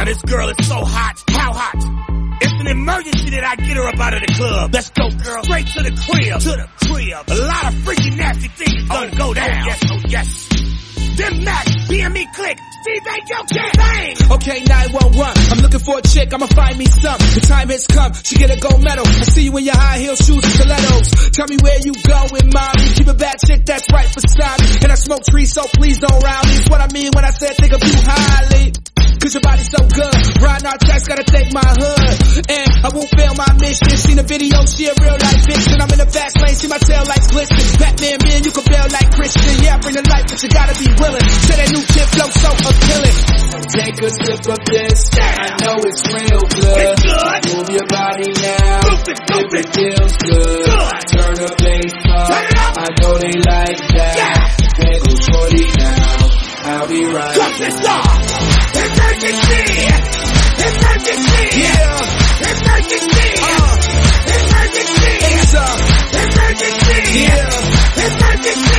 this girl is so hot. How hot? It's an emergency that I get her up out of the club. Let's go, girl. Straight to the crib. To the crib. A lot of freaky nasty things gonna go down. Oh, yes, oh, yes. Them Mac, BME Click, Steve Aoki, bang! Okay, 911, I'm looking for a chick, I'ma find me some. The time has come, she get a gold medal. I see you in your high heel shoes and stilettos. Tell me where you going, mommy. Keep a bad chick that's right beside me. And I smoke trees, so please don't round me. It's what I mean when I said think of you highly. Cause your body's so good. Riding our tracks, gotta thank my hood. And I won't fail my mission. Seen a video, she a real life bitch. And I'm in the fast lane, see my tail lights glisten. Batman, man, you can bail like Christian. Yeah, I bring the light, but you gotta be willing. Say that new tip flow so appealing. Take a sip of this. I know it's real good. It's good. Move your body now. Move it, move if it it. feels good. Good. Turn the bass up. Turn it up. I know they like that. Yeah. There goes shorty now. I'll be right Cut this off! Emergency! Emergency! Yeah. Emergency! Emergency! It's Emergency! yeah. Emergency!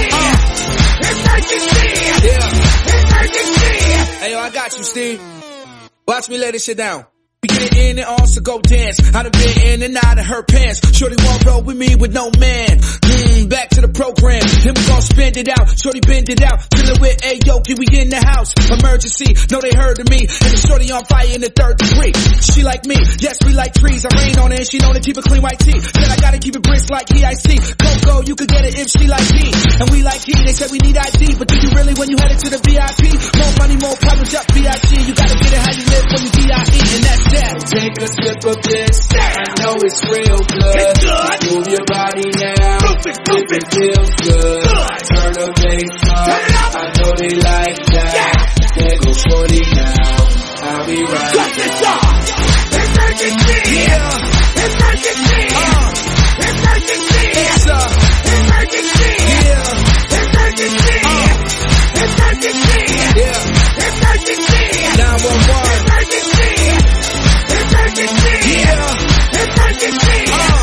Emergency! Yeah. Emergency! Hey yo, I got you, Steve. Watch me lay this shit down. We get in and also go dance. I done been in and out of her pants. Shorty won't roll with me with no man. Back to the program. Then we gon' spend it out. Shorty bend it out. Dealing with Aoki, we in the house. Emergency, know they heard of me. And the shorty on fire in the 3rd degree. She like me, yes, we like trees. I rain on her and she know to keep a clean white tee. Said I gotta keep it brisk like EIC. Coco, you could get it if she like me. And we like he, they said we need ID. But do you really when you headed to the VIP? More money, more problems, up VIP. You gotta get it how you live when you DIE. And that's that. Take a sip of this. I know it's real good. It's good. Move your body now. Move it, move if it it. feels good. Good. Turn the bass up. Turn it up. I know they like that. Yeah. There goes shorty now. I'll be right Cut this off! Emergency! Yeah. Emergency! Emergency! It's Emergency! yeah. Emergency! Emergency! Yeah. Emergency! 911. Emergency! Emergency! Yeah. Emergency!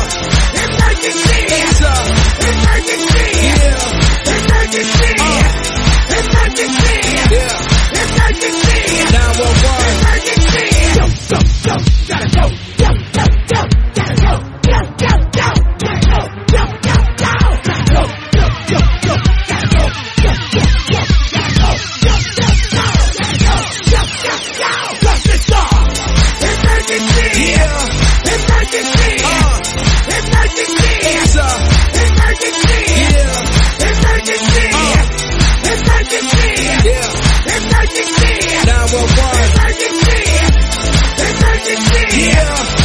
Emergency! It's Emergency! yeah. Emergency! Emergency! Yeah. Emergency! 911. Emergency! Go, go, go, gotta go. Go, go, go, gotta go. Go, go, go, gotta go. Go, go, go, gotta go. Go, go, go, gotta go. Go, go, go, gotta go. Go, go, go, gotta go. Go, go, go, cut this off. Emergency! Yeah. Emergency! Emergency! It's Emergency! yeah. Emergency! Emergency! Yeah. Emergency! 911. Emergency! Emergency! Yeah.